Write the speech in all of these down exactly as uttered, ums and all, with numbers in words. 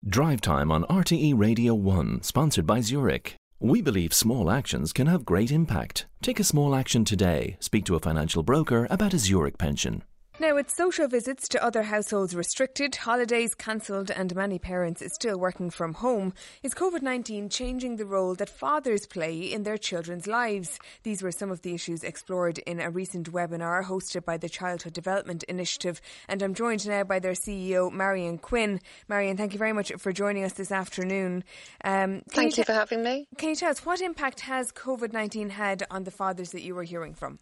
Drive Time on R T E Radio one, sponsored by Zurich. We believe small actions can have great impact. Take a small action today. Speak to a financial broker about a Zurich pension. Now, with social visits to other households restricted, holidays cancelled and many parents still working from home, is COVID nineteen changing the role that fathers play in their children's lives? These were some of the issues explored in a recent webinar hosted by the Childhood Development Initiative, and I'm joined now by their C E O, Marion Quinn. Marion, thank you very much for joining us this afternoon. Um, thank you, you for having me. Can you tell us, what impact has COVID nineteen had on the fathers that you were hearing from?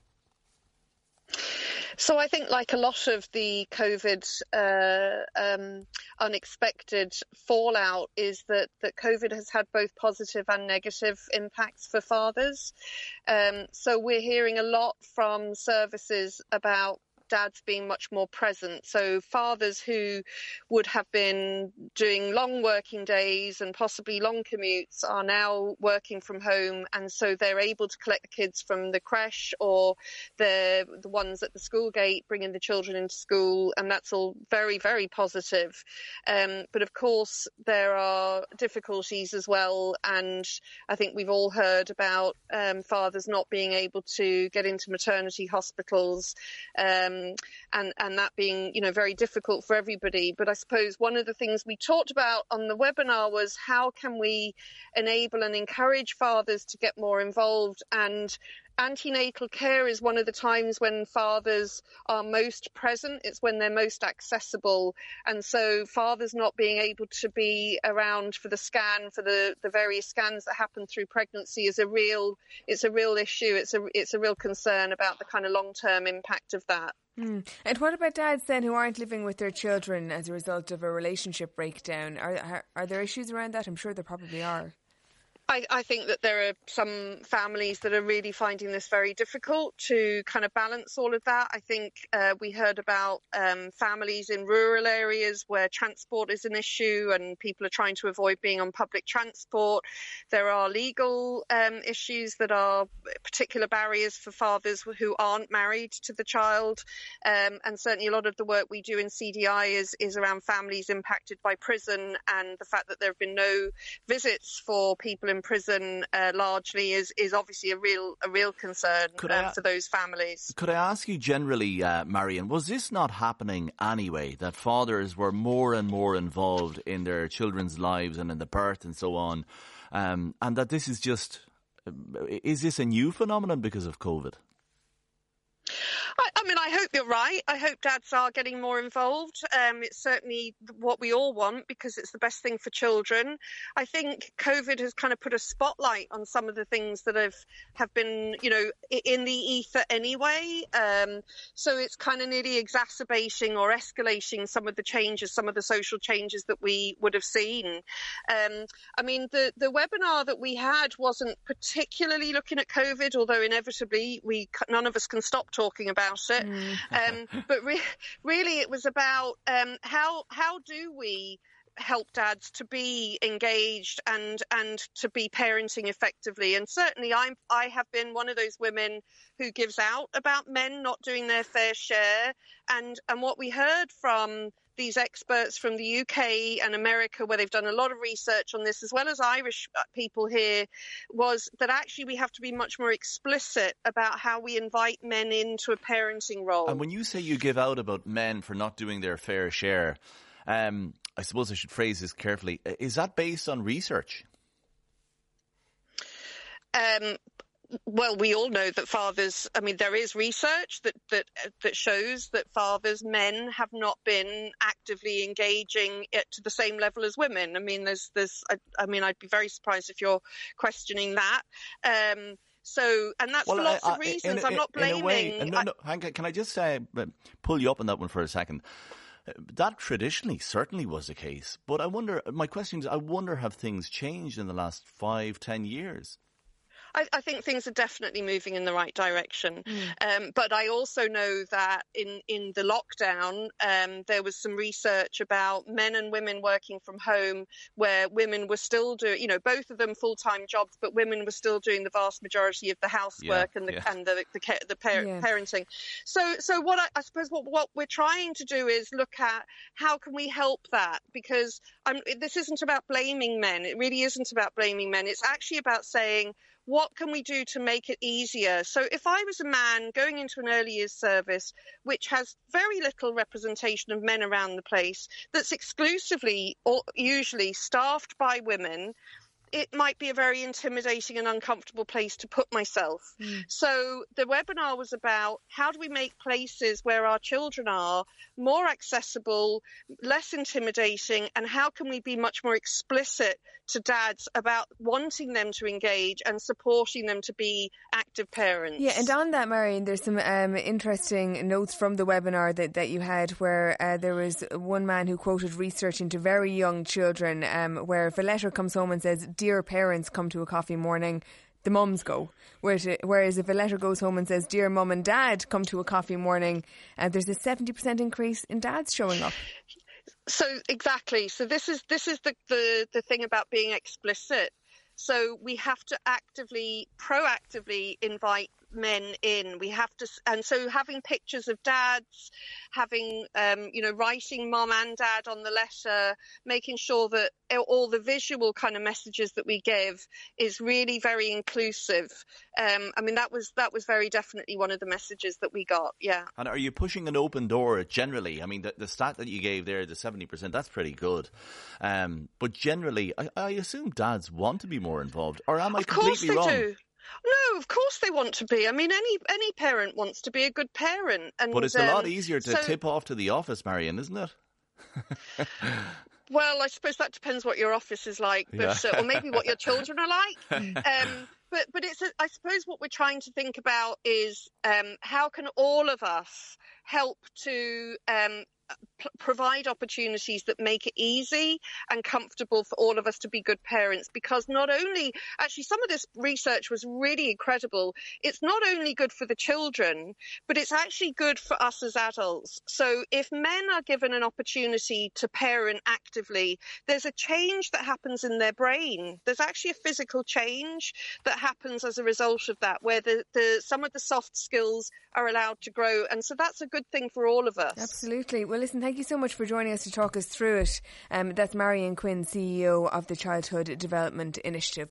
So I think, like a lot of the COVID uh, um, unexpected fallout, is that, that COVID has had both positive and negative impacts for fathers. Um, so we're hearing a lot from services about dads being much more present. So fathers who would have been doing long working days and possibly long commutes are now working from home, and so they're able to collect the kids from the creche or the the ones at the school gate, bringing the children into school, and that's all very, very positive. Um, but of course there are difficulties as well, and I think we've all heard about um, fathers not being able to get into maternity hospitals, um, and and that being, you know, very difficult for everybody. But I suppose one of the things we talked about on the webinar was how can we enable and encourage fathers to get more involved. And antenatal care is one of the times when fathers are most present. It's when they're most accessible. And so fathers not being able to be around for the scan, for the, the various scans that happen through pregnancy is a real, it's a real issue. It's a, it's a real concern about the kind of long-term impact of that. Mm. And what about dads then who aren't living with their children as a result of a relationship breakdown? Are, are, are there issues around that? I'm sure there probably are. I, I think that there are some families that are really finding this very difficult to kind of balance all of that. I think uh, we heard about um, families in rural areas where transport is an issue and people are trying to avoid being on public transport. There are legal um, issues that are particular barriers for fathers who aren't married to the child. Um, and certainly a lot of the work we do in C D I is, is around families impacted by prison, and the fact that there have been no visits for people in prison uh, largely is is obviously a real a real concern um, I, for those families. Could I ask you generally, uh, Marion, was this not happening anyway, that fathers were more and more involved in their children's lives and in the birth and so on, um, and that this is just, is this a new phenomenon because of COVID? I, I mean, I hope you're right. I hope dads are getting more involved. Um, it's certainly what we all want because it's the best thing for children. I think COVID has kind of put a spotlight on some of the things that have, have been, you know, in the ether anyway. Um, so it's kind of nearly exacerbating or escalating some of the changes, some of the social changes that we would have seen. Um, I mean, the, the webinar that we had wasn't particularly looking at COVID, although inevitably we none of us can stop talking about it. Mm. Um, but re- really it was about um, how how do we help dads to be engaged and and to be parenting effectively. And certainly I'm I have been one of those women who gives out about men not doing their fair share. And and what we heard from these experts from the U K and America, where they've done a lot of research on this, as well as Irish people here, was that actually we have to be much more explicit about how we invite men into a parenting role. And when you say you give out about men for not doing their fair share, um, I suppose I should phrase this carefully. Is that based on research? Um, Well, we all know that fathers, I mean, there is research that, that that shows that fathers, men, have not been actively engaging it to the same level as women. I mean, there's, there's, I, I mean, I'd be very surprised if you're questioning that. Um, so, and that's well, for lots I, I, of reasons. In, I'm not blaming. In a way, no, no, hang on, can I just say, pull you up on that one for a second? That traditionally certainly was the case. But I wonder, my question is, I wonder, have things changed in the last five, ten years? I, I think things are definitely moving in the right direction. Mm. Um, but I also know that in, in the lockdown, um, there was some research about men and women working from home, where women were still doing, you know, both of them full-time jobs, but women were still doing the vast majority of the housework yeah, and the yeah. and the the, the, the par- yeah. parenting. So, so what I, I suppose what, what we're trying to do is look at how can we help that, because I'm, this isn't about blaming men. It really isn't about blaming men. It's actually about saying, what can we do to make it easier? So if I was a man going into an early years service, which has very little representation of men around the place, that's exclusively or usually staffed by women, it might be a very intimidating and uncomfortable place to put myself. Mm. So the webinar was about how do we make places where our children are more accessible, less intimidating, and how can we be much more explicit to dads about wanting them to engage and supporting them to be active parents. Yeah, and on that, Marion, there's some um, interesting notes from the webinar that, that you had, where uh, there was one man who quoted research into very young children, um, where if a letter comes home and says, "Dear parents, come to a coffee morning," the mums go. Whereas if a letter goes home and says, "Dear mum and dad, come to a coffee morning," uh, there's a seventy percent increase in dads showing up. So exactly. So this is this is the, the, the thing about being explicit. So we have to actively, proactively invite men in. We have to, and so having pictures of dads, having, um, you know, writing mum and dad on the letter, making sure that all the visual kind of messages that we give is really very inclusive. Um, I mean, that was that was very definitely one of the messages that we got. Yeah. And are you pushing an open door generally? I mean, the, the stat that you gave there, the seventy percent, that's pretty good. Um, but generally, I, I assume dads want to be more involved, or am I of completely course they wrong? Do. No, of course they want to be. I mean, any any parent wants to be a good parent. And, but it's um, a lot easier to so, tip off to the office, Marion, isn't it? Well, I suppose that depends what your office is like, but yeah. uh, or maybe what your children are like. Um, but but it's a, I suppose what we're trying to think about is um, how can all of us help to um, p- provide opportunities that make it easy and comfortable for all of us to be good parents, because not only, actually some of this research was really incredible, it's not only good for the children, but it's actually good for us as adults. So if men are given an opportunity to parent actively, there's a change that happens in their brain. There's actually a physical change that happens as a result of that, where the, the some of the soft skills are allowed to grow. And so that's a good thing for all of us. Absolutely. Well, listen, thank you so much for joining us to talk us through it. Um, that's Marion Quinn, C E O of the Childhood Development Initiative.